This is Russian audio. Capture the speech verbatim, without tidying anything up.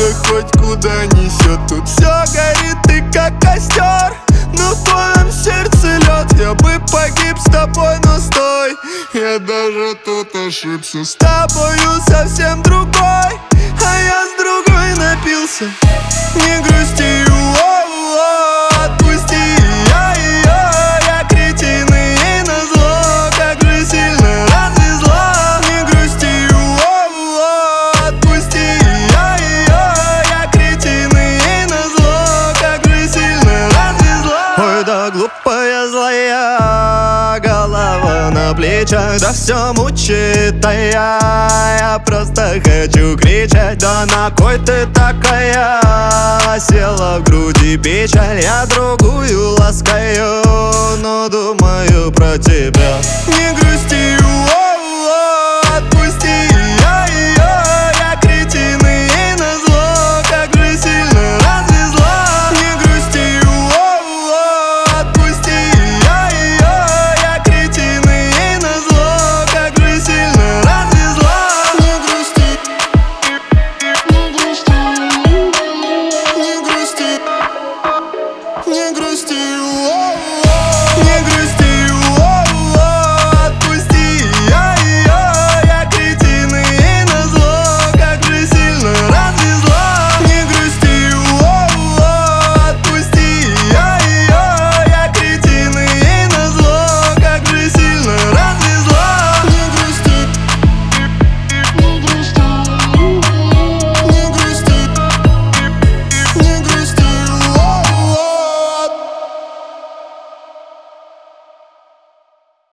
да хоть куда несет. Тут все горит, ты как костер, но в твоем сердце лед. Я бы погиб с тобой, но стой, я даже тут ошибся. С тобою совсем другой, а я с другой напился. Не грусти, о-о-о, отпусти я ее. Я кретин и ей назло, как же сильно развезло. Не грусти, о-о-о, отпусти я ее. Я кретин и ей назло, как же сильно развезло. Ой, да глупая злая голова на плечах, да все мучит, а я, я просто хочу кричать. Да на кой ты такая? Села в груди печаль, я другую ласкаю, но думаю про тебя. Не грусти,